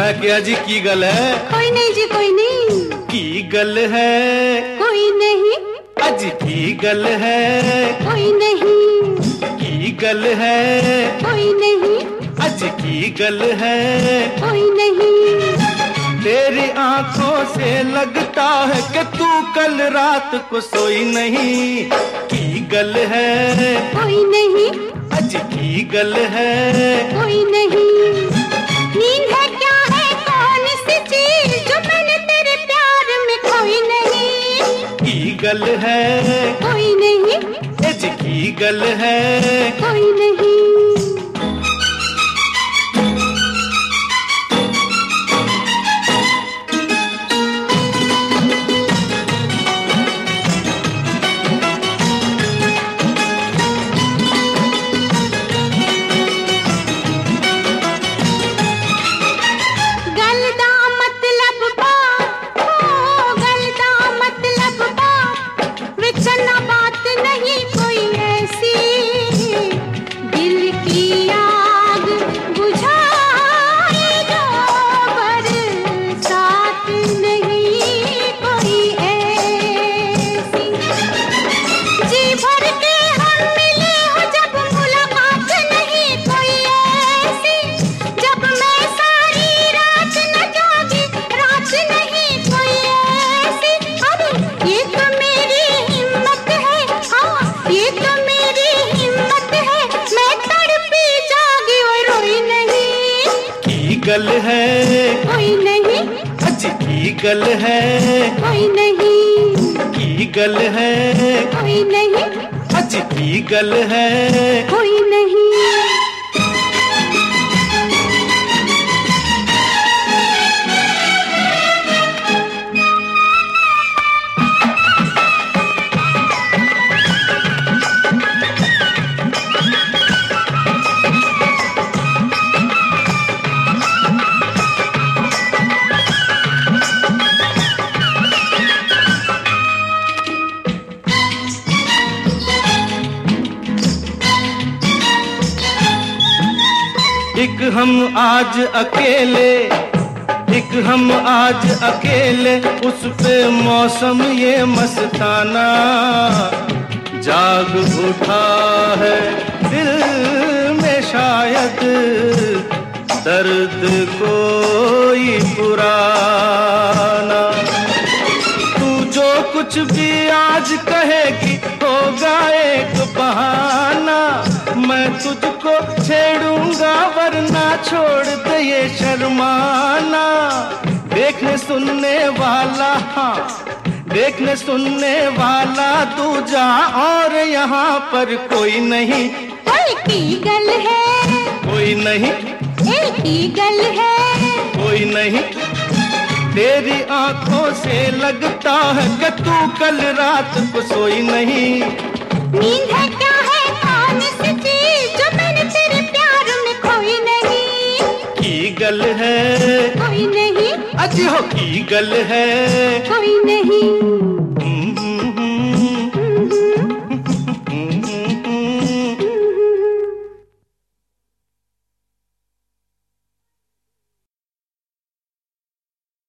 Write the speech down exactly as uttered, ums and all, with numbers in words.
मैं क्या जी की गल है? कोई नहीं जी कोई नहीं। की गल है? कोई नहीं। अज की गल है? कोई नहीं। की गल है? कोई नहीं। अज की गल है? कोई नहीं। तेरी आंखों से लगता है कि तू कल रात को सोई नहीं। की गल है? कोई नहीं। अज की गल है? कोई नहीं। नींद है क्या है कौन सी चीज जो मैंने तेरे प्यार में खोई नहीं। की गल है? कोई नहीं। अज की गल है? कोई नहीं। गल है? कोई नहीं। अज की गल है? कोई नहीं। की गल है? कोई नहीं। अज की गल है? कोई नहीं। एक हम आज अकेले, एक हम आज अकेले, उस पे मौसम ये मस्ताना जाग उठा है दिल में शायद दर्द कोई पुराना। तू जो कुछ भी आज कहेगी होगा एक बहाना। मैं तुझको छेड़ूंगा वरना छोड़ दे ये शर्माना। देखने सुनने वाला, हाँ देखने सुनने वाला तू जा, और यहाँ पर कोई नहीं। कोई की गल है? कोई नहीं। एक की गल है? कोई नहीं। तेरी आंखों से लगता है कि तू कल रात को सोई नहीं। नींद है क्या है कौन सी चीज जो मैंने तेरे प्यार में खोई नहीं। की गल है? कोई नहीं। अजी हो की गल है? कोई